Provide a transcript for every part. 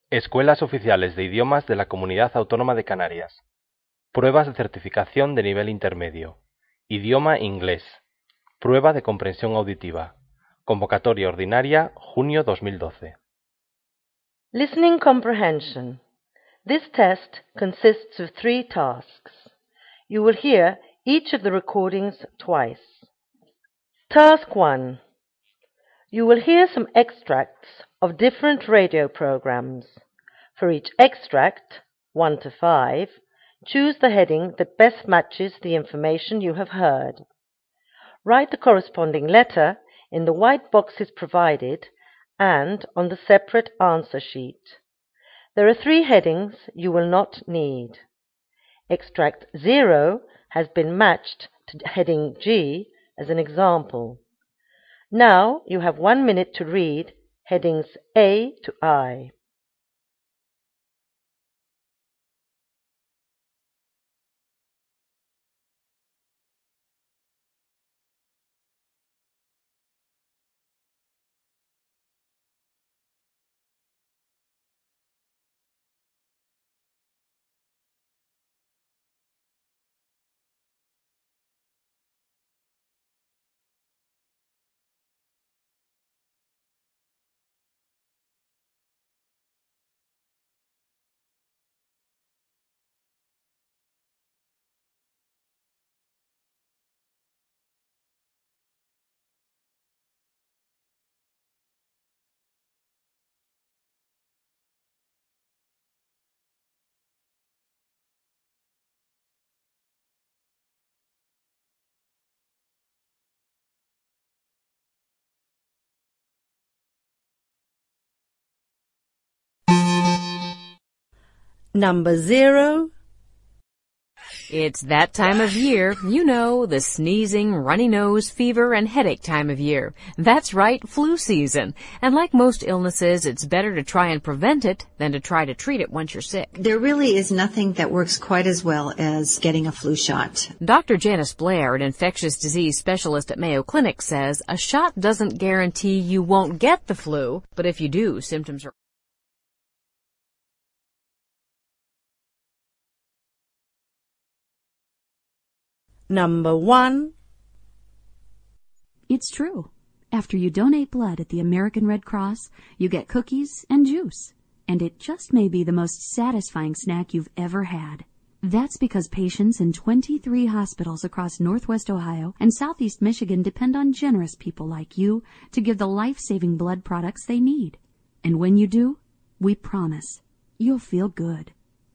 Escuelas oficiales de idiomas de la Comunidad Autónoma de Canarias. Pruebas de certificación de nivel intermedio. Idioma inglés. Prueba de comprensión auditiva. Convocatoria ordinaria, junio 2012. Listening comprehension. This test consists of 3 tasks. You will hear each of the recordings twice. Task 1. You will hear some extracts of different radio programs. For each extract, 1 to 5, choose the heading that best matches the information you have heard. Write the corresponding letter in the white boxes provided and on the separate answer sheet. There are 3 headings you will not need. Extract 0 has been matched to heading G as an example. Now you have 1 minute to read headings A to I. Number 0. It's that time of year, you know, the sneezing, runny nose, fever, and headache time of year. That's right, flu season. And like most illnesses, it's better to try and prevent it than to try to treat it once you're sick. There really is nothing that works quite as well as getting a flu shot. Dr. Janice Blair, an infectious disease specialist at Mayo Clinic, says a shot doesn't guarantee you won't get the flu, but if you do, symptoms are Number 1. It's true. After you donate blood at the American Red Cross, you get cookies and juice. And it just may be the most satisfying snack you've ever had. That's because patients in 23 hospitals across Northwest Ohio and Southeast Michigan depend on generous people like you to give the life-saving blood products they need. And when you do, we promise, you'll feel good.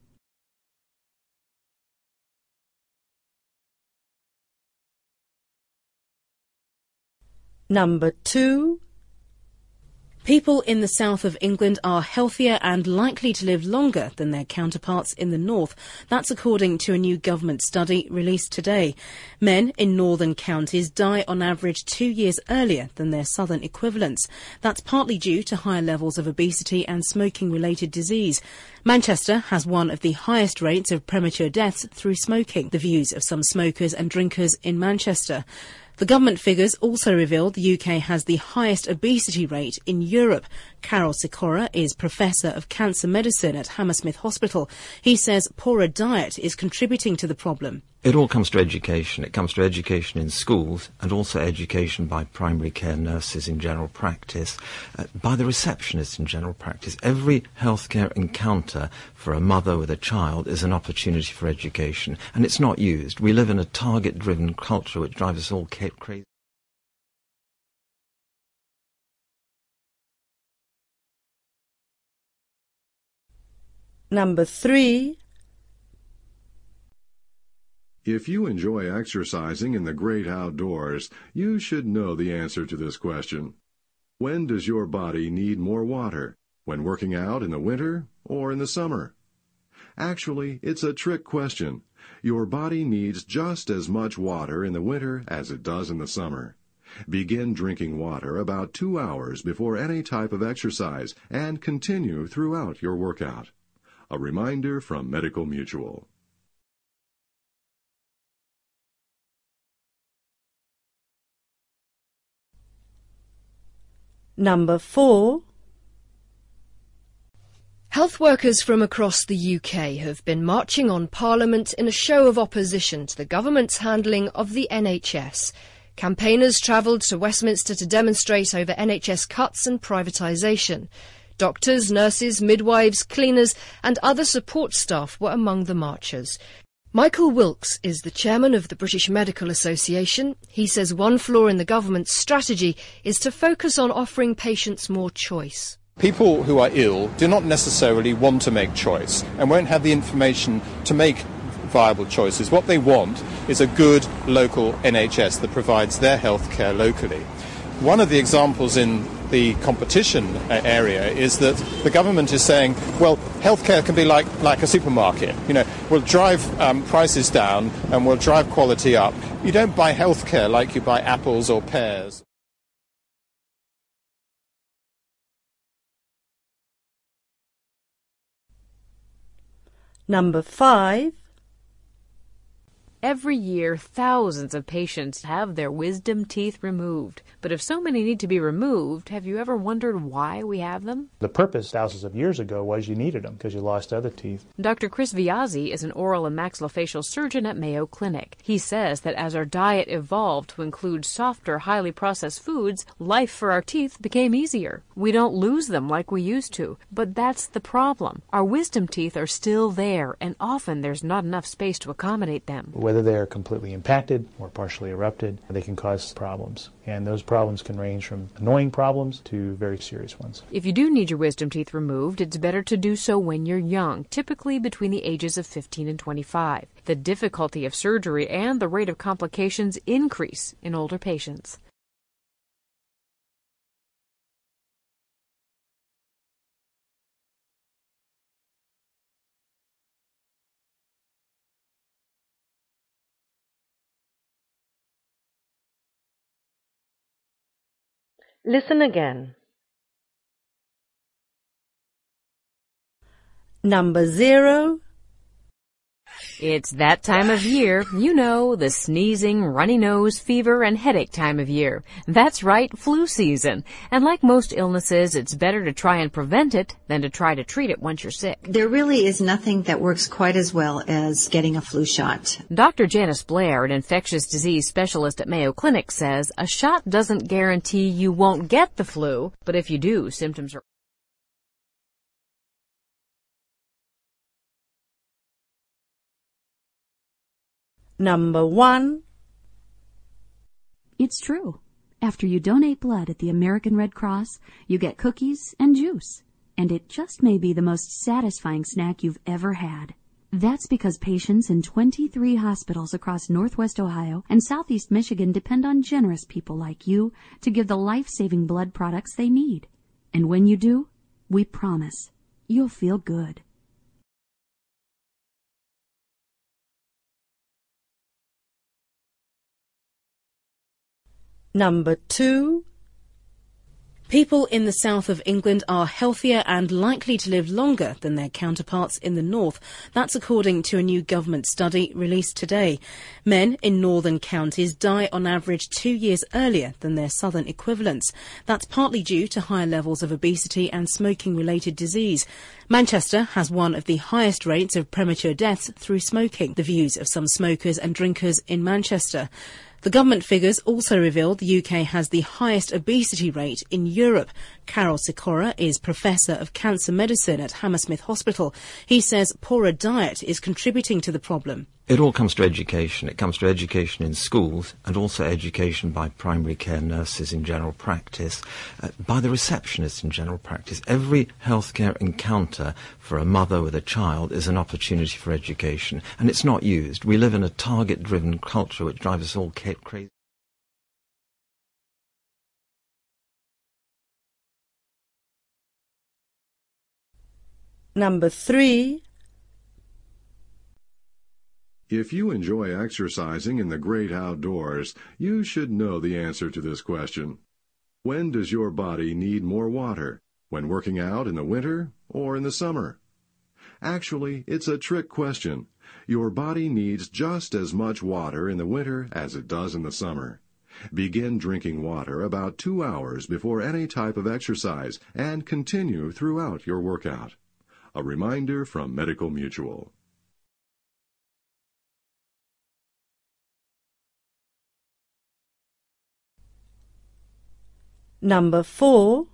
Number 2. People in the south of England are healthier and likely to live longer than their counterparts in the north. That's according to a new government study released today. Men in northern counties die on average 2 years earlier than their southern equivalents. That's partly due to higher levels of obesity and smoking-related disease. Manchester has one of the highest rates of premature deaths through smoking. The views of some smokers and drinkers in Manchester. The government figures also reveal the UK has the highest obesity rate in Europe. Carol Sikora is Professor of Cancer Medicine at Hammersmith Hospital. He says poorer diet is contributing to the problem. It all comes to education. It comes to education in schools and also education by primary care nurses in general practice, by the receptionists in general practice. Every healthcare encounter for a mother with a child is an opportunity for education, and it's not used. We live in a target-driven culture which drives us all crazy. Number 3. If you enjoy exercising in the great outdoors, you should know the answer to this question. When does your body need more water? When working out in the winter or in the summer? Actually, it's a trick question. Your body needs just as much water in the winter as it does in the summer. Begin drinking water about 2 hours before any type of exercise and continue throughout your workout. A reminder from Medical Mutual. Number 4. Health workers from across the UK have been marching on Parliament in a show of opposition to the government's handling of the NHS. Campaigners travelled to Westminster to demonstrate over NHS cuts and privatisation. Doctors, nurses, midwives, cleaners and other support staff were among the marchers. Michael Wilkes is the chairman of the British Medical Association. He says one flaw in the government's strategy is to focus on offering patients more choice. People who are ill do not necessarily want to make choice and won't have the information to make viable choices. What they want is a good local NHS that provides their health care locally. One of the examples in the competition area is that the government is saying, well, healthcare can be like a supermarket. We'll drive prices down and we'll drive quality up. You don't buy healthcare like you buy apples or pears. Number 5. Every year, thousands of patients have their wisdom teeth removed. But if so many need to be removed, have you ever wondered why we have them? The purpose thousands of years ago was you needed them because you lost other teeth. Dr. Chris Viazzi is an oral and maxillofacial surgeon at Mayo Clinic. He says that as our diet evolved to include softer, highly processed foods, life for our teeth became easier. We don't lose them like we used to, but that's the problem. Our wisdom teeth are still there, and often there's not enough space to accommodate them. Whether they're completely impacted or partially erupted, they can cause problems. And those problems can range from annoying problems to very serious ones. If you do need your wisdom teeth removed, it's better to do so when you're young, typically between the ages of 15 and 25. The difficulty of surgery and the rate of complications increase in older patients. Listen again. Number 0. It's that time of year, the sneezing, runny nose, fever, and headache time of year. That's right, flu season. And like most illnesses, it's better to try and prevent it than to try to treat it once you're sick. There really is nothing that works quite as well as getting a flu shot. Dr. Janice Blair, an infectious disease specialist at Mayo Clinic, says a shot doesn't guarantee you won't get the flu, but if you do, symptoms are... Number 1. It's true. After you donate blood at the American Red Cross, you get cookies and juice. And it just may be the most satisfying snack you've ever had. That's because patients in 23 hospitals across Northwest Ohio and Southeast Michigan depend on generous people like you to give the life-saving blood products they need. And when you do, we promise, you'll feel good. Number 2. People in the south of England are healthier and likely to live longer than their counterparts in the north. That's according to a new government study released today. Men in northern counties die on average 2 years earlier than their southern equivalents. That's partly due to higher levels of obesity and smoking-related disease. Manchester has one of the highest rates of premature deaths through smoking. The views of some smokers and drinkers in Manchester. The government figures also revealed the UK has the highest obesity rate in Europe. Carol Sikora is Professor of Cancer Medicine at Hammersmith Hospital. He says poorer diet is contributing to the problem. It all comes to education. It comes to education in schools and also education by primary care nurses in general practice, by the receptionists in general practice. Every healthcare encounter for a mother with a child is an opportunity for education, and it's not used. We live in a target-driven culture which drives us all crazy. Number 3. If you enjoy exercising in the great outdoors, you should know the answer to this question. When does your body need more water? When working out in the winter or in the summer? Actually, it's a trick question. Your body needs just as much water in the winter as it does in the summer. Begin drinking water about 2 hours before any type of exercise and continue throughout your workout. A reminder from Medical Mutual. Number 4.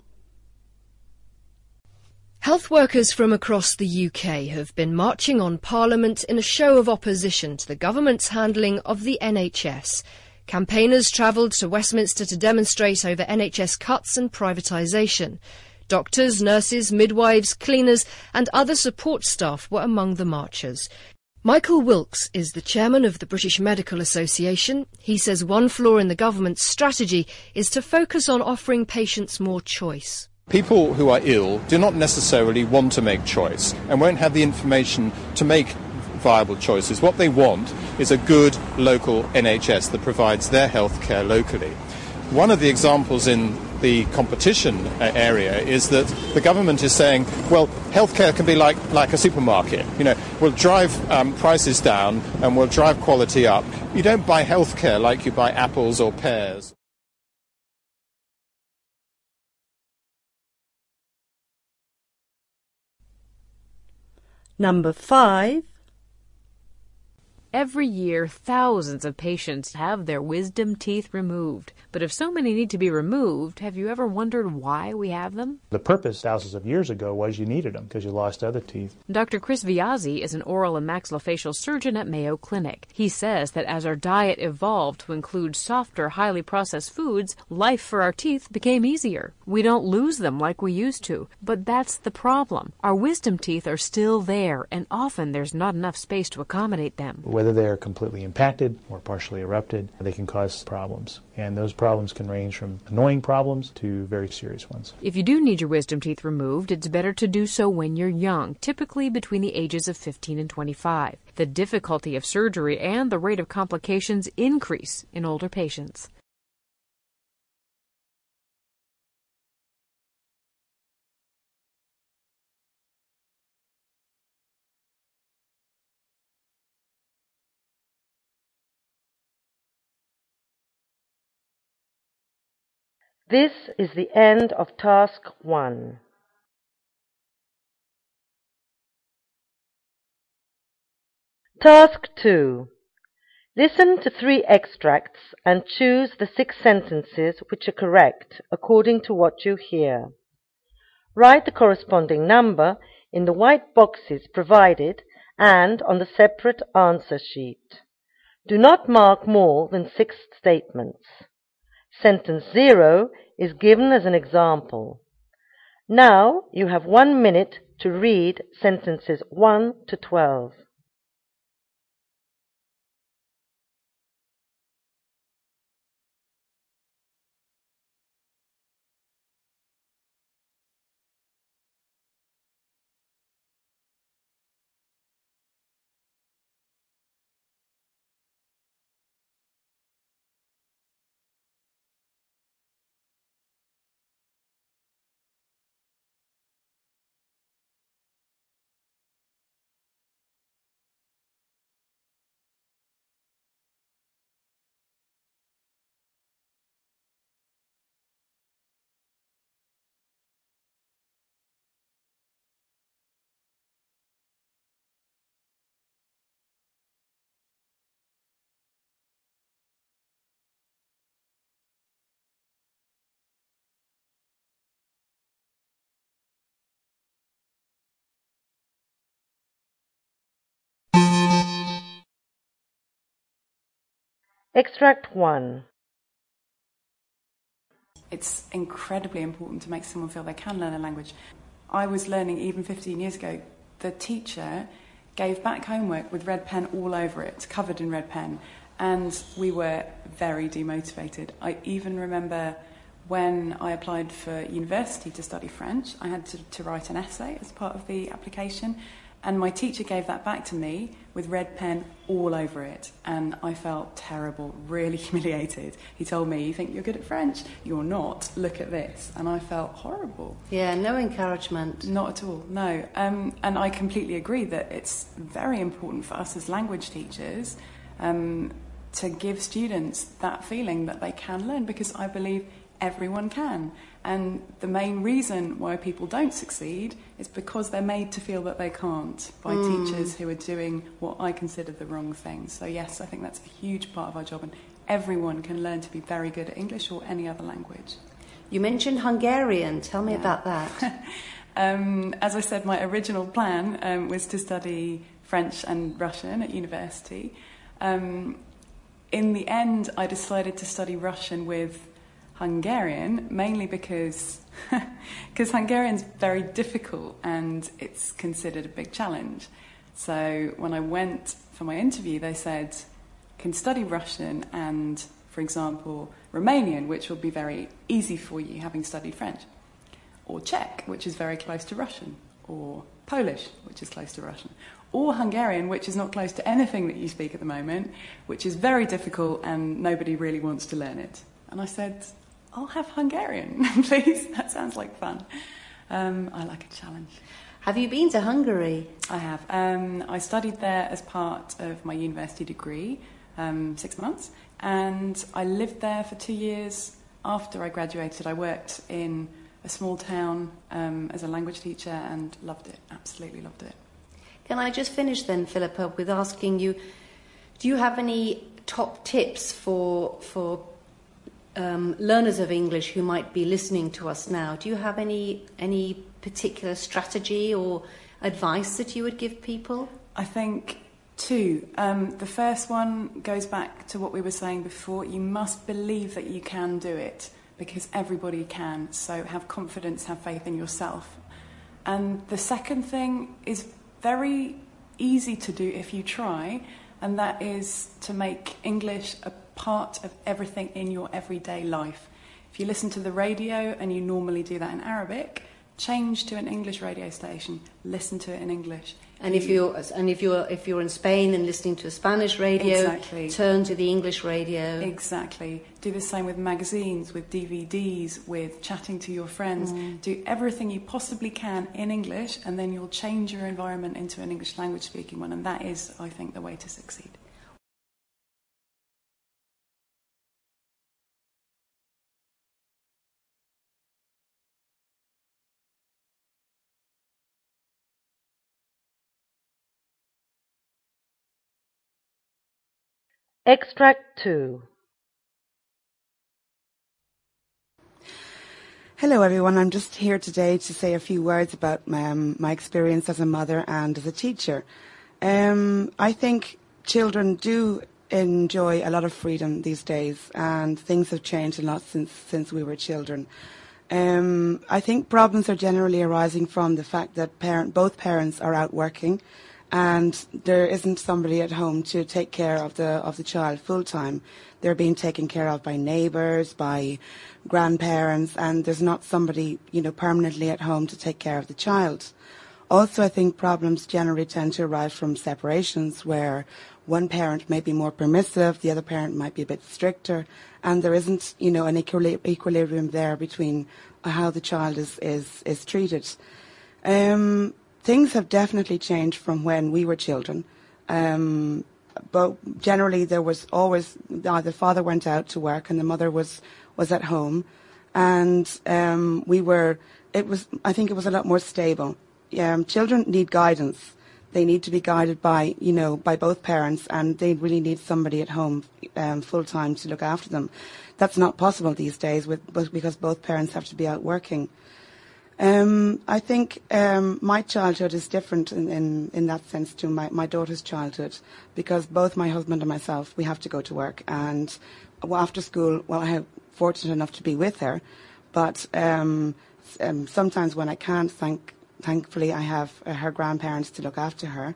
Health workers from across the UK have been marching on Parliament in a show of opposition to the government's handling of the NHS. Campaigners travelled to Westminster to demonstrate over NHS cuts and privatisation. Doctors, nurses, midwives, cleaners and other support staff were among the marchers. Michael Wilkes is the chairman of the British Medical Association. He says one flaw in the government's strategy is to focus on offering patients more choice. People who are ill do not necessarily want to make choice and won't have the information to make viable choices. What they want is a good local NHS that provides their health care locally. One of the examples in the competition area is that the government is saying, well, healthcare can be like a supermarket. You know, we'll drive prices down and we'll drive quality up. You don't buy healthcare like you buy apples or pears. Number 5. Every year, thousands of patients have their wisdom teeth removed. But if so many need to be removed, have you ever wondered why we have them? The purpose thousands of years ago was you needed them because you lost other teeth. Dr. Chris Viazzi is an oral and maxillofacial surgeon at Mayo Clinic. He says that as our diet evolved to include softer, highly processed foods, life for our teeth became easier. We don't lose them like we used to, but that's the problem. Our wisdom teeth are still there, and often there's not enough space to accommodate them. Whether they are completely impacted or partially erupted, they can cause problems. And those problems can range from annoying problems to very serious ones. If you do need your wisdom teeth removed, it's better to do so when you're young, typically between the ages of 15 and 25. The difficulty of surgery and the rate of complications increase in older patients. This is the end of Task 1. Task 2. Listen to 3 extracts and choose the 6 sentences which are correct according to what you hear. Write the corresponding number in the white boxes provided and on the separate answer sheet. Do not mark more than 6 statements. Sentence 0 is given as an example. Now you have 1 minute to read sentences 1 to 12. Extract 1. It's incredibly important to make someone feel they can learn a language. I was learning even 15 years ago. The teacher gave back homework with red pen all over it, covered in red pen, and we were very demotivated. I even remember when I applied for university to study French, I had to write an essay as part of the application, and my teacher gave that back to me with red pen all over it, and I felt terrible, really humiliated. He told me, "You think you're good at French? You're not. Look at this." And I felt horrible. Yeah, no encouragement. Not at all, no. And I completely agree that it's very important for us as language teachers to give students that feeling that they can learn, because I believe everyone can. And the main reason why people don't succeed is because they're made to feel that they can't by teachers who are doing what I consider the wrong thing. So yes, I think that's a huge part of our job, and everyone can learn to be very good at English or any other language. You mentioned Hungarian. Tell me about that. As I said, my original plan was to study French and Russian at university. In the end, I decided to study Russian with Hungarian, mainly because Hungarian's very difficult and it's considered a big challenge. So when I went for my interview, they said, you can study Russian and, for example, Romanian, which will be very easy for you, having studied French, or Czech, which is very close to Russian, or Polish, which is close to Russian, or Hungarian, which is not close to anything that you speak at the moment, which is very difficult and nobody really wants to learn it. And I said, I'll have Hungarian, please. That sounds like fun. I like a challenge. Have you been to Hungary? I have. I studied there as part of my university degree, 6 months, and I lived there for 2 years. After I graduated, I worked in a small town as a language teacher and loved it, absolutely loved it. Can I just finish then, Philippa, with asking you, do you have any top tips for learners of English who might be listening to us now? Do you have any particular strategy or advice that you would give people? I think two. The first one goes back to what we were saying before. You must believe that you can do it, because everybody can. So have confidence, have faith in yourself. And the second thing is very easy to do if you try, and that is to make English a part of everything in your everyday life. If you listen to the radio and you normally do that in Arabic, change to an English radio station, listen to it in English. And if you're in Spain and listening to a Spanish radio, exactly, turn to the English radio. Exactly. Do the same with magazines, with DVDs, with chatting to your friends. Do everything you possibly can in English, and then you'll change your environment into an English language speaking one, and that is, I think, the way to succeed. Extract 2. Hello everyone, I'm just here today to say a few words about my experience as a mother and as a teacher. I think children do enjoy a lot of freedom these days, and things have changed a lot since we were children. I think problems are generally arising from the fact that both parents are out working, and there isn't somebody at home to take care of the child full time. They're being taken care of by neighbours, by grandparents, and there's not somebody, permanently at home to take care of the child. Also, I think problems generally tend to arise from separations where one parent may be more permissive, the other parent might be a bit stricter, and there isn't, an equilibrium there between how the child is treated. Things have definitely changed from when we were children. But generally there was always, the father went out to work and the mother was at home. And I think it was a lot more stable. Children need guidance. They need to be guided by both parents, and they really need somebody at home full time to look after them. That's not possible these days because both parents have to be out working. I think my childhood is different in that sense to my daughter's childhood, because both my husband and myself, we have to go to work, and after school, I'm fortunate enough to be with her, but sometimes when I can't, thankfully I have her grandparents to look after her.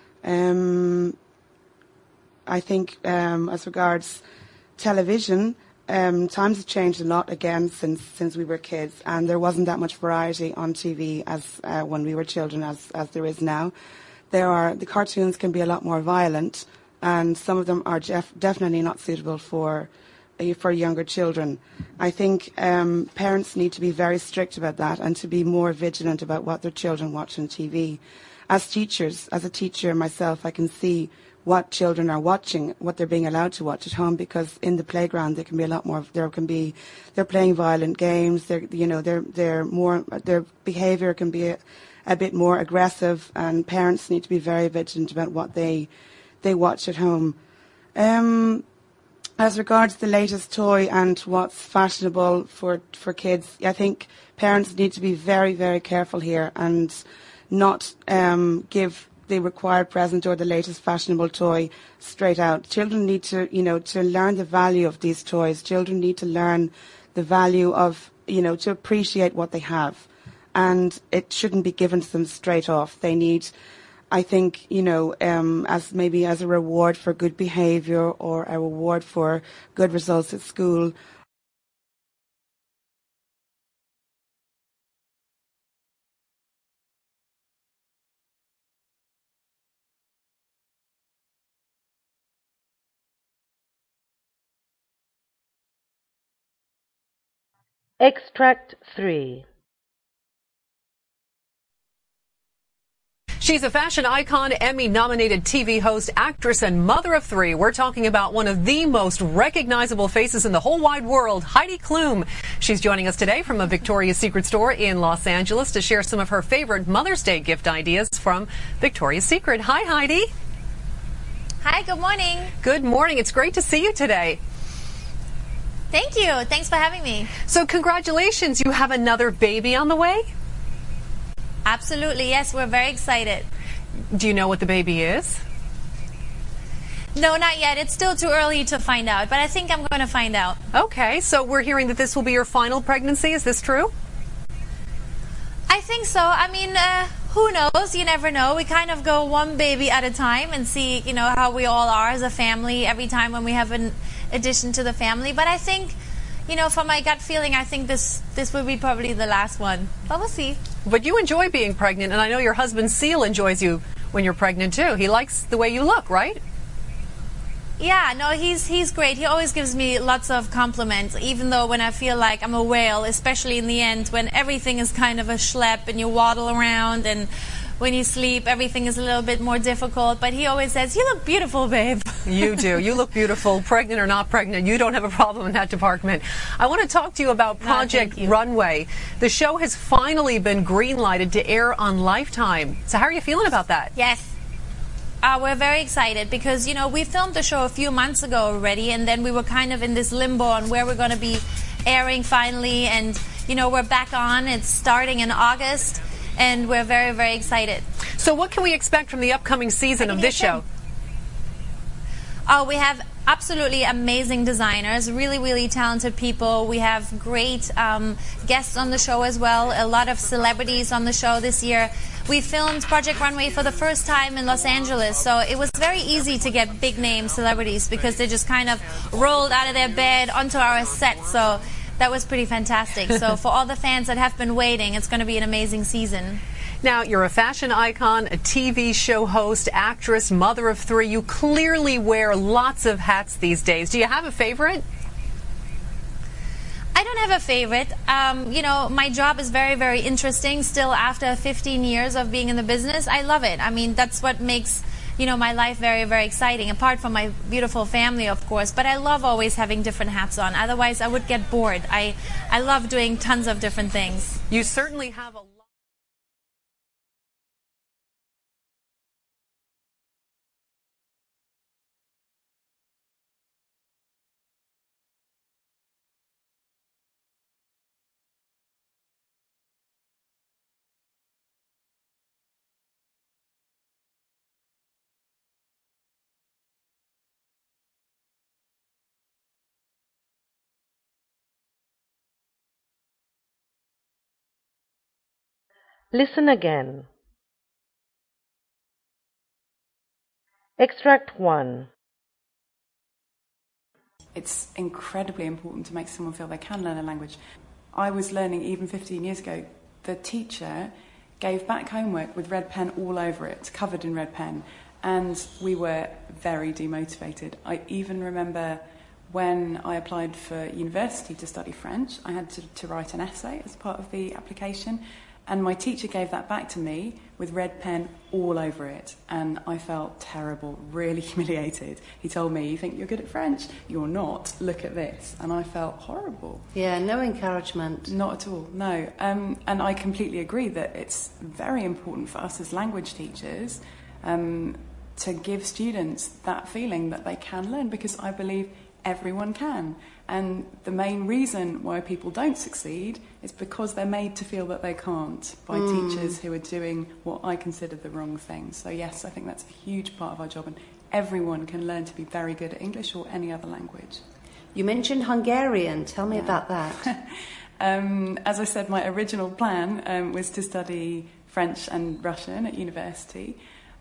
I think as regards television, times have changed a lot again since we were kids, and there wasn't that much variety on TV as when we were children as there is now. The cartoons can be a lot more violent, and some of them are definitely not suitable for younger children. I think parents need to be very strict about that and to be more vigilant about what their children watch on TV. As a teacher myself, I can see what children are watching, what they're being allowed to watch at home, because in the playground there can be a lot more. They're playing violent games. Their behaviour can be a bit more aggressive, and parents need to be very vigilant about what they watch at home. As regards the latest toy and what's fashionable for kids, I think parents need to be very, very careful here and not give the required present or the latest fashionable toy straight out. Children need to learn the value of these toys. Children need to learn the value of, to appreciate what they have. And it shouldn't be given to them straight off. They need, I think, as a reward for good behaviour or a reward for good results at school. Extract 3. She's a fashion icon, Emmy-nominated TV host, actress, and mother of 3. We're talking about one of the most recognizable faces in the whole wide world, Heidi Klum. She's joining us today from a Victoria's Secret store in Los Angeles to share some of her favorite Mother's Day gift ideas from Victoria's Secret. Hi, Heidi. Hi, good morning. Good morning. It's great to see you today. Thank you. Thanks for having me. So congratulations. You have another baby on the way? Absolutely, yes. We're very excited. Do you know what the baby is? No, not yet. It's still too early to find out, but I think I'm going to find out. Okay, so we're hearing that this will be your final pregnancy. Is this true? I think so. I mean, who knows? You never know. We kind of go one baby at a time and see, how we all are as a family every time when we have an addition to the family. But I think, from my gut feeling, I think this will be probably the last one. But we'll see. But you enjoy being pregnant, and I know your husband Seal enjoys you when you're pregnant too. He likes the way you look, right? Yeah, no, he's great. He always gives me lots of compliments, even though when I feel like I'm a whale, especially in the end, when everything is kind of a schlep and you waddle around, and when you sleep, everything is a little bit more difficult. But he always says, "You look beautiful, babe." You do. You look beautiful, pregnant or not pregnant. You don't have a problem in that department. I want to talk to you about Project Runway. The show has finally been green-lighted to air on Lifetime. So how are you feeling about that? Yes. We're very excited because, we filmed the show a few months ago already, and then we were kind of in this limbo on where we're going to be airing finally. And, we're back on. It's starting in August, and we're very, very excited. So what can we expect from the upcoming season of this show? Oh, we have absolutely amazing designers, really, really talented people. We have great guests on the show as well, a lot of celebrities on the show this year. We filmed Project Runway for the first time in Los Angeles, so it was very easy to get big-name celebrities because they just kind of rolled out of their bed onto our set, so that was pretty fantastic. So for all the fans that have been waiting, it's going to be an amazing season. Now, you're a fashion icon, a TV show host, actress, mother of 3. You clearly wear lots of hats these days. Do you have a favorite? I don't have a favorite. My job is very, very interesting still after 15 years of being in the business. I love it. I mean, that's what makes, my life very, very exciting, apart from my beautiful family, of course. But I love always having different hats on. Otherwise, I would get bored. I love doing tons of different things. You certainly have a Listen again. Extract 1. It's incredibly important to make someone feel they can learn a language. I was learning even 15 years ago. The teacher gave back homework with red pen all over it, covered in red pen, and we were very demotivated. I even remember when I applied for university to study French, I had to write an essay as part of the application. And my teacher gave that back to me with red pen all over it. And I felt terrible, really humiliated. He told me, "You think you're good at French? You're not. Look at this." And I felt horrible. Yeah, no encouragement. Not at all, no. And I completely agree that it's very important for us as language teachers to give students that feeling that they can learn, because I believe everyone can. And the main reason why people don't succeed is because they're made to feel that they can't by teachers who are doing what I consider the wrong thing. So yes, I think that's a huge part of our job, and everyone can learn to be very good at English or any other language. You mentioned Hungarian. Tell me about that. As I said, my original plan was to study French and Russian at university.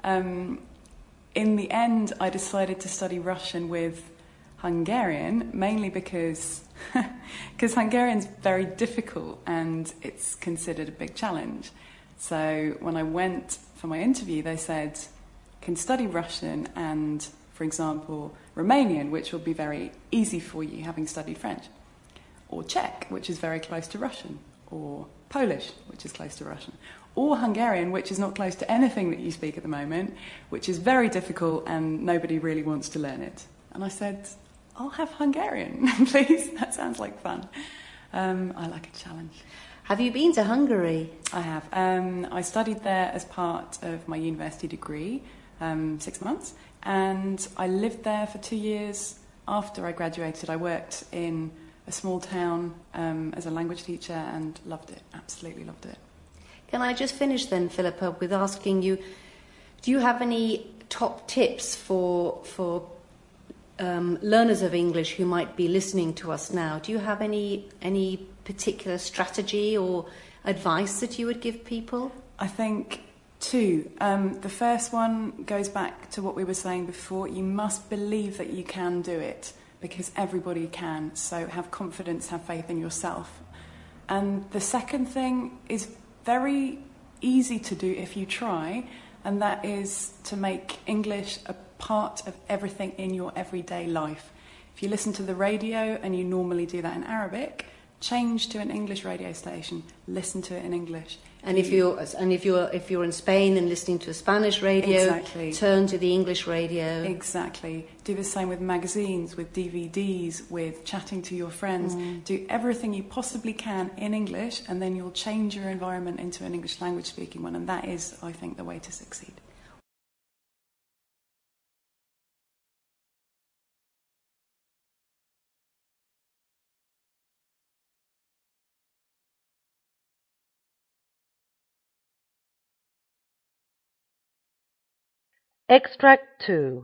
In the end, I decided to study Russian with Hungarian, mainly because Hungarian's very difficult and it's considered a big challenge. So when I went for my interview, they said, can study Russian and, for example, Romanian, which will be very easy for you having studied French, or Czech, which is very close to Russian, or Polish, which is close to Russian, or Hungarian, which is not close to anything that you speak at the moment, which is very difficult and nobody really wants to learn it. And I said, I'll have Hungarian, please. That sounds like fun. I like a challenge. Have you been to Hungary? I have. I studied there as part of my university degree, 6 months, and I lived there for 2 years. After I graduated, I worked in a small town as a language teacher and loved it, absolutely loved it. Can I just finish then, Philippa, with asking you, do you have any top tips for learners of English who might be listening to us now? Do you have any particular strategy or advice that you would give people? I think two. The first one goes back to what we were saying before. You must believe that you can do it, because everybody can. So have confidence, have faith in yourself. And the second thing is very easy to do if you try, and that is to make English a part of everything in your everyday life. If you listen to the radio and you normally do that in Arabic, change to an English radio station, listen to it in English. And if you're in Spain and listening to a Spanish radio, exactly. Turn to the English radio. Exactly. Do the same with magazines, with DVDs, with chatting to your friends. Do everything you possibly can in English, and then you'll change your environment into an English language speaking one, and that is, I think, the way to succeed. Extract 2.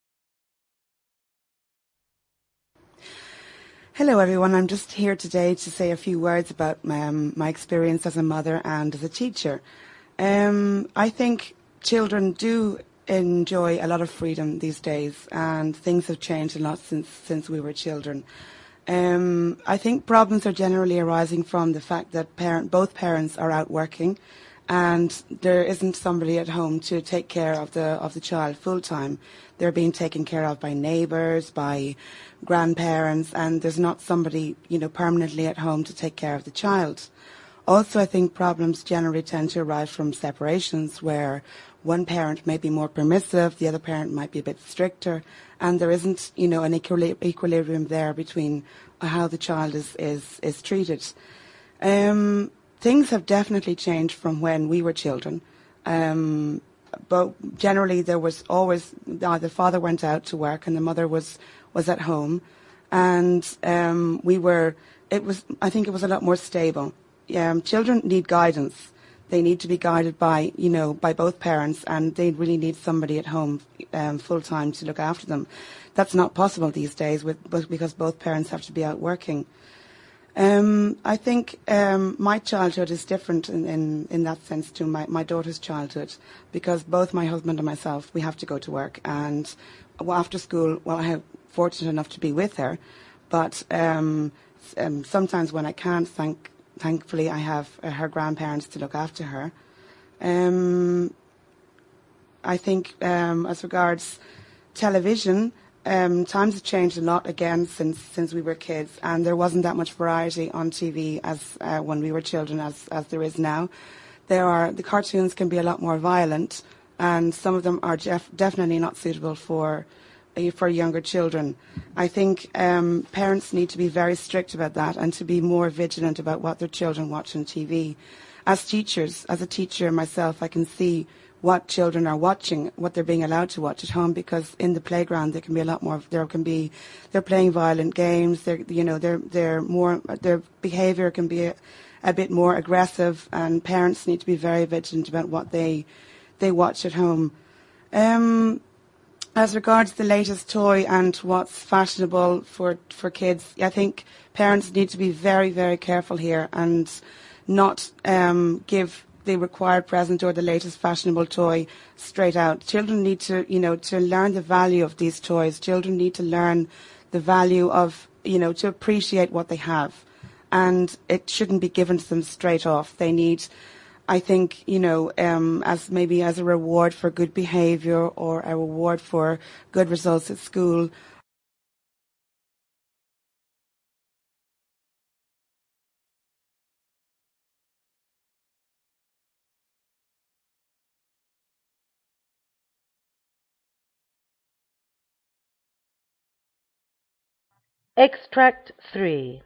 Hello everyone, I'm just here today to say a few words about my experience as a mother and as a teacher. I think children do enjoy a lot of freedom these days, and things have changed a lot since we were children. I think problems are generally arising from the fact that both parents are out working, and there isn't somebody at home to take care of the child full time. They're being taken care of by neighbours, by grandparents, and there's not somebody, permanently at home to take care of the child. Also, I think problems generally tend to arise from separations, where one parent may be more permissive, the other parent might be a bit stricter, and there isn't, an equilibrium there between how the child is treated. Things have definitely changed from when we were children, but generally there was always the father went out to work and the mother was at home, and I think it was a lot more stable. Children need guidance. They need to be guided by both parents, and they really need somebody at home full time to look after them. That's not possible these days because both parents have to be out working. I think my childhood is different in that sense to my daughter's childhood, because both my husband and myself, we have to go to work, and after school, I'm fortunate enough to be with her, but sometimes when I can't, thankfully I have her grandparents to look after her. I think as regards television, times have changed a lot again since we were kids, and there wasn't that much variety on TV as when we were children as there is now. the cartoons can be a lot more violent, and some of them are definitely not suitable for younger children. I think parents need to be very strict about that and to be more vigilant about what their children watch on TV. As teachers, as a teacher myself, I can see what children are watching, what they're being allowed to watch at home, because in the playground there can be a lot more. They're playing violent games. Their behaviour can be a bit more aggressive, and parents need to be very vigilant about what they watch at home. As regards the latest toy and what's fashionable for kids, I think parents need to be very, very careful here and not give the required present or the latest fashionable toy straight out. Children need to learn the value of these toys. Children need to learn the value of, to appreciate what they have. And it shouldn't be given to them straight off. They need, I think, as a reward for good behaviour or a reward for good results at school. Extract 3.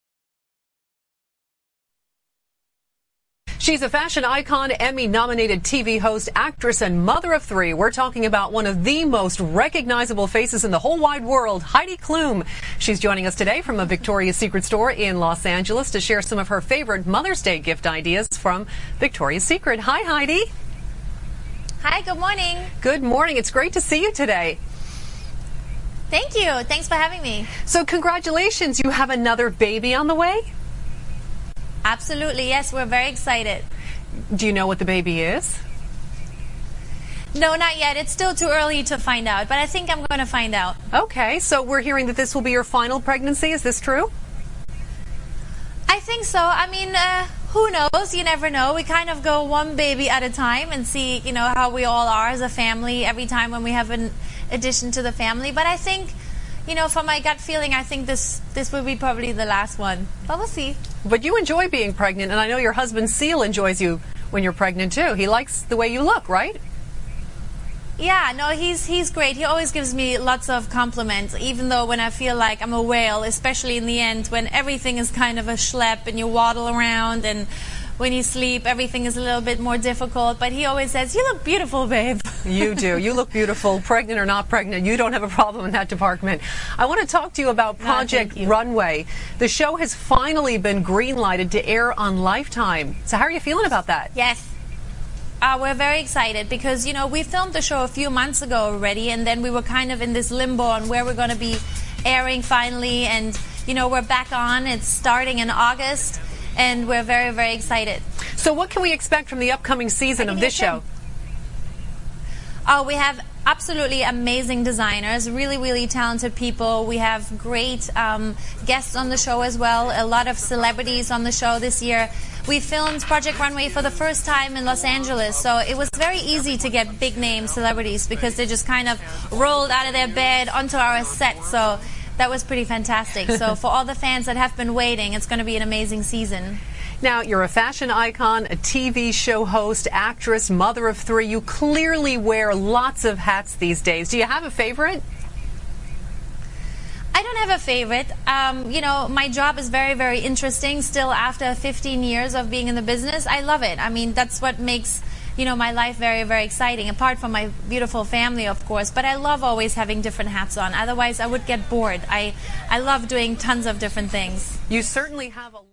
She's a fashion icon, Emmy-nominated TV host, actress, and mother of three. We're talking about one of the most recognizable faces in the whole wide world, Heidi Klum. She's joining us today from a Victoria's Secret store in Los Angeles to share some of her favorite Mother's Day gift ideas from Victoria's Secret. Hi, Heidi. Hi, good morning. Good morning. It's great to see you today. Thank you. Thanks for having me. So congratulations. You have another baby on the way? Absolutely, yes. We're very excited. Do you know what the baby is? No, not yet. It's still too early to find out, but I think I'm going to find out. Okay, so we're hearing that this will be your final pregnancy. Is this true? I think so. I mean, who knows? You never know. We kind of go one baby at a time and see, how we all are as a family every time when we have an addition to the family. But I think, from my gut feeling, I think this will be probably the last one. But we'll see. But you enjoy being pregnant, and I know your husband Seal enjoys you when you're pregnant too. He likes the way you look, right? Yeah, no, he's great. He always gives me lots of compliments, even though when I feel like I'm a whale, especially in the end, when everything is kind of a schlep and you waddle around, and when you sleep, everything is a little bit more difficult. But he always says, "You look beautiful, babe." You do. You look beautiful, pregnant or not pregnant. You don't have a problem in that department. I want to talk to you about Project Runway. The show has finally been green-lighted to air on Lifetime. So how are you feeling about that? Yes. We're very excited because, we filmed the show a few months ago already, and then we were kind of in this limbo on where we're going to be airing finally. And, we're back on. It's starting in August, and we're very, very excited. So what can we expect from the upcoming season of this show? We have absolutely amazing designers, really, really talented people. We have great guests on the show as well, a lot of celebrities on the show this year. We filmed Project Runway for the first time in Los Angeles, so it was very easy to get big-name celebrities because they just kind of rolled out of their bed onto our set, so that was pretty fantastic. So for all the fans that have been waiting, it's going to be an amazing season. Now, you're a fashion icon, a TV show host, actress, mother of three. You clearly wear lots of hats these days. Do you have a favorite? I don't have a favorite. My job is very, very interesting still after 15 years of being in the business. I love it. I mean, that's what makes, my life very, very exciting, apart from my beautiful family, of course. But I love always having different hats on. Otherwise, I would get bored. I love doing tons of different things. You certainly have a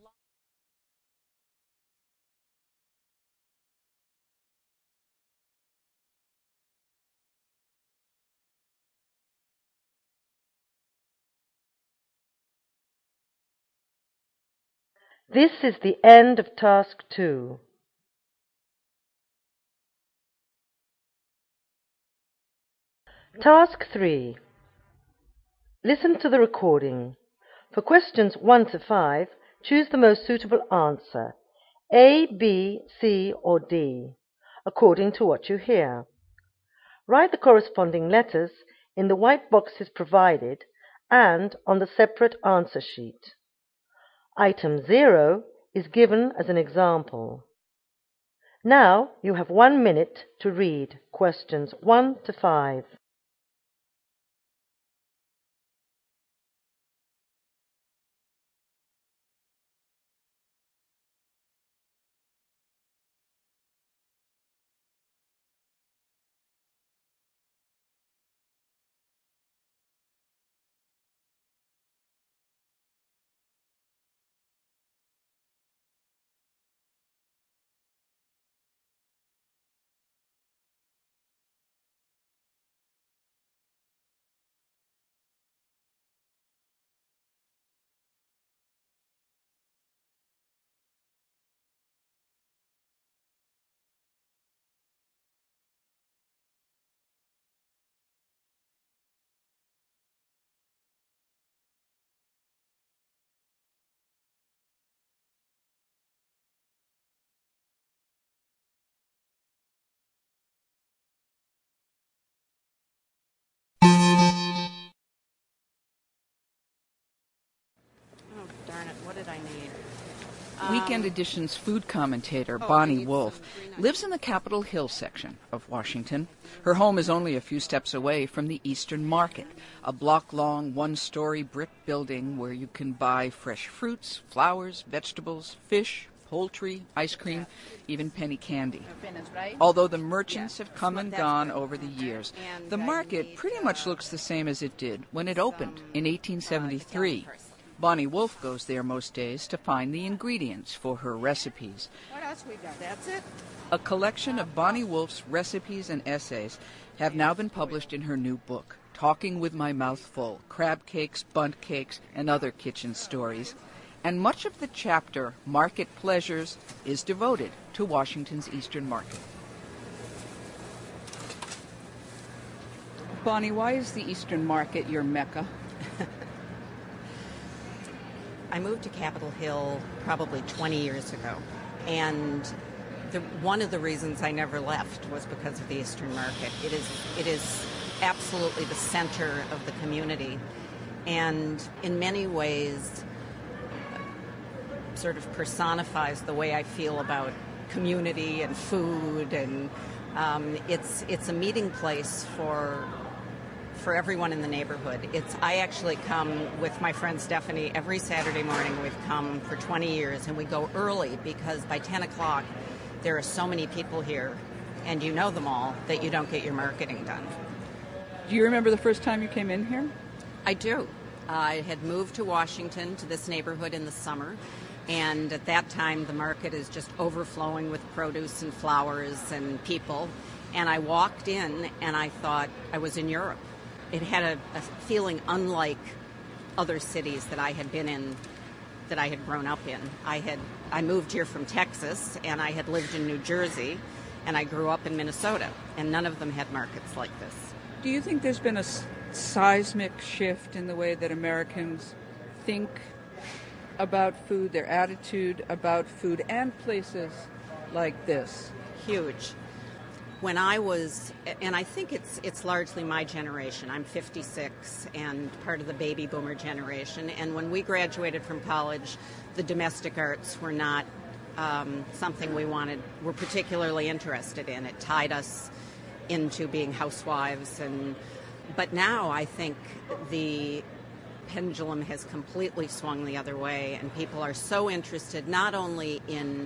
This is the end of Task 2. Task 3. Listen to the recording. For questions 1 to 5, choose the most suitable answer, A, B, C, or D, according to what you hear. Write the corresponding letters in the white boxes provided and on the separate answer sheet. Item 0 is given as an example. Now you have 1 minute to read questions 1 to 5. Darn it, what did I need? Weekend Edition's food commentator, Bonnie Wolf, lives in the Capitol Hill section of Washington. Her home is only a few steps away from the Eastern Market, a block-long, one-story brick building where you can buy fresh fruits, flowers, vegetables, fish, poultry, ice cream, even penny candy. Although the merchants have come and gone over the years, the market pretty much looks the same as it did when it opened in 1873. Bonnie Wolf goes there most days to find the ingredients for her recipes. What else we got? That's it? A collection of Bonnie Wolf's recipes and essays have now been published in her new book, Talking with My Mouth Full, Crab Cakes, Bundt Cakes, and Other Kitchen Stories. And much of the chapter, Market Pleasures, is devoted to Washington's Eastern Market. Bonnie, why is the Eastern Market your mecca? I moved to Capitol Hill probably 20 years ago, and one of the reasons I never left was because of the Eastern Market. It is absolutely the center of the community, and in many ways sort of personifies the way I feel about community and food, and it's a meeting place for everyone in the neighborhood. I actually come with my friend Stephanie every Saturday morning. We've come for 20 years, and we go early because by 10 o'clock there are so many people here, and you know them all, that you don't get your marketing done. Do you remember the first time you came in here? I do. I had moved to Washington, to this neighborhood in the summer, and at that time the market is just overflowing with produce and flowers and people, and I walked in and I thought I was in Europe. It had a feeling unlike other cities that I had been in, that I had grown up in. I moved here from Texas, and I had lived in New Jersey, and I grew up in Minnesota, and none of them had markets like this. Do you think there's been a seismic shift in the way that Americans think about food, their attitude about food, and places like this? Huge. When I was, and I think it's largely my generation, I'm 56 and part of the baby boomer generation, and when we graduated from college, the domestic arts were not something we're particularly interested in. It tied us into being housewives, but now I think the pendulum has completely swung the other way, and people are so interested not only in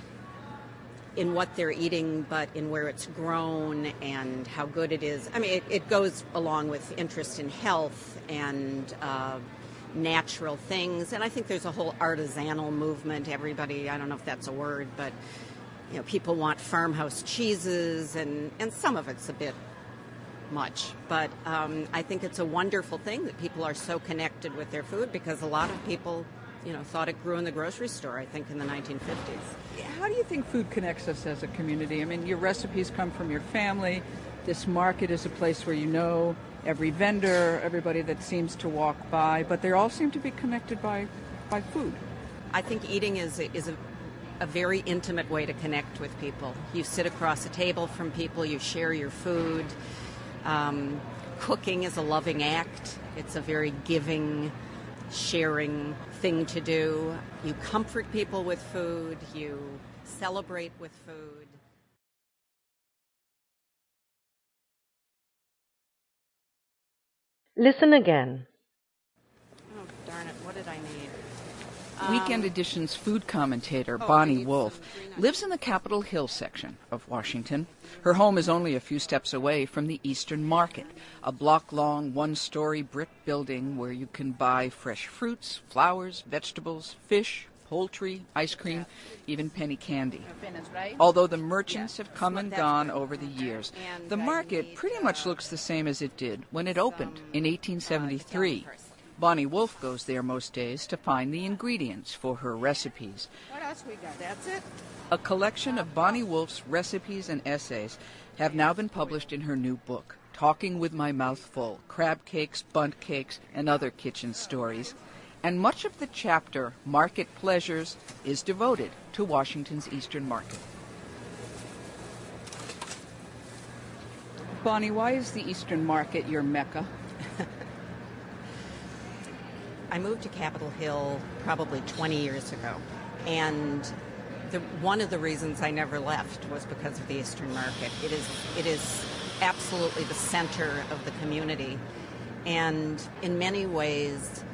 what they're eating, but in where it's grown and how good it is. I mean, it goes along with interest in health and natural things. And I think there's a whole artisanal movement. Everybody, I don't know if that's a word, but people want farmhouse cheeses, and some of it's a bit much. But I think it's a wonderful thing that people are so connected with their food, because a lot of people thought it grew in the grocery store, I think, in the 1950s. How do you think food connects us as a community? I mean, your recipes come from your family. This market is a place where you know every vendor, everybody that seems to walk by, but they all seem to be connected by food. I think eating is a very intimate way to connect with people. You sit across a table from people, you share your food. Cooking is a loving act. It's a very giving, sharing thing to do. You comfort people with food. You celebrate with food. Listen again. Oh, darn it, what did I need? Weekend Edition's food commentator, Bonnie Wolf, lives in the Capitol Hill section of Washington. Her home is only a few steps away from the Eastern Market, a block-long, one-story brick building where you can buy fresh fruits, flowers, vegetables, fish, poultry, ice cream, even penny candy. Although the merchants have come and gone over the years, the market pretty much looks the same as it did when it opened in 1873. Bonnie Wolf goes there most days to find the ingredients for her recipes. What else we got? That's it? A collection of Bonnie Wolf's recipes and essays have now been published in her new book, Talking with My Mouth Full, Crab Cakes, Bundt Cakes, and Other Kitchen Stories. And much of the chapter, Market Pleasures, is devoted to Washington's Eastern Market. Bonnie, why is the Eastern Market your mecca? I moved to Capitol Hill probably 20 years ago, and one of the reasons I never left was because of the Eastern Market. It is absolutely the center of the community, and in many ways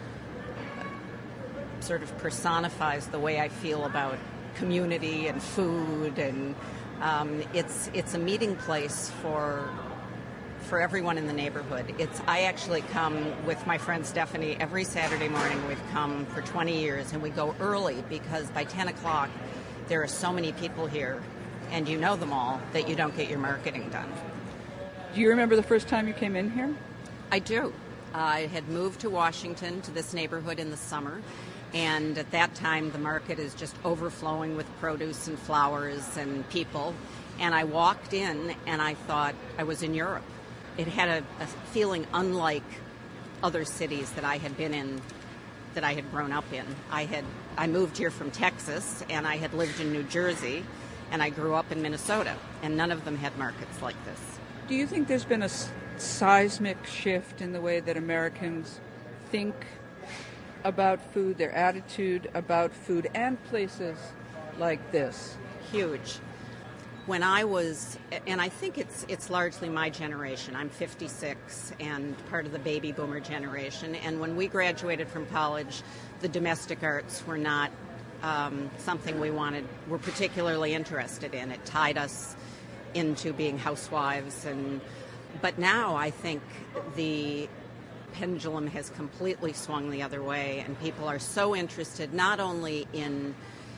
sort of personifies the way I feel about community and food, and it's a meeting place for everyone in the neighborhood. I actually come with my friend Stephanie every Saturday morning. We've come for 20 years, and we go early because by 10 o'clock there are so many people here, and you know them all, that you don't get your marketing done. Do you remember the first time you came in here? I do. I had moved to Washington, to this neighborhood in the summer, and at that time the market is just overflowing with produce and flowers and people, and I walked in and I thought I was in Europe. It had a feeling unlike other cities that I had been in, that I had grown up in. I moved here from Texas, and I had lived in New Jersey, and I grew up in Minnesota, and none of them had markets like this. Do you think there's been a seismic shift in the way that Americans think about food, their attitude about food, and places like this? Huge. When I was, and I think it's largely my generation, I'm 56 and part of the baby boomer generation, and when we graduated from college, the domestic arts were not something we're particularly interested in. It tied us into being housewives, but now I think the pendulum has completely swung the other way, and people are so interested not only in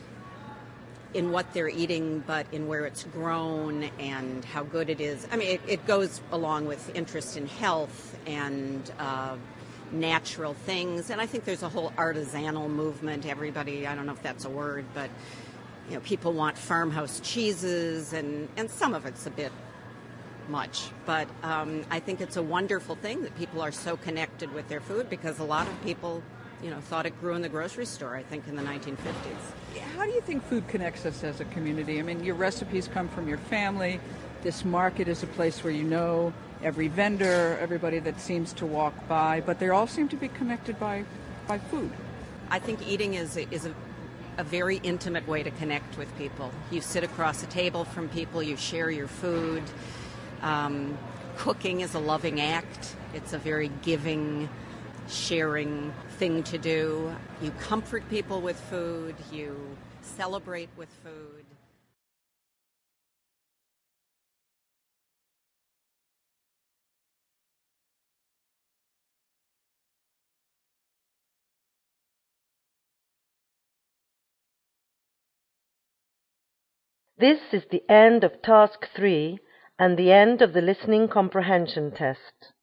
what they're eating, but in where it's grown and how good it is. I mean, it goes along with interest in health and natural things. And I think there's a whole artisanal movement. Everybody, I don't know if that's a word, but people want farmhouse cheeses, and some of it's a bit much. But I think it's a wonderful thing that people are so connected with their food, because a lot of people thought it grew in the grocery store, I think, in the 1950s. How do you think food connects us as a community? I mean, your recipes come from your family. This market is a place where you know every vendor, everybody that seems to walk by, but they all seem to be connected by food. I think eating is a very intimate way to connect with people. You sit across a table from people, you share your food. Cooking is a loving act. It's a very giving, sharing thing to do. You comfort people with food. You celebrate with food. This is the end of Task 3 and the end of the listening comprehension test.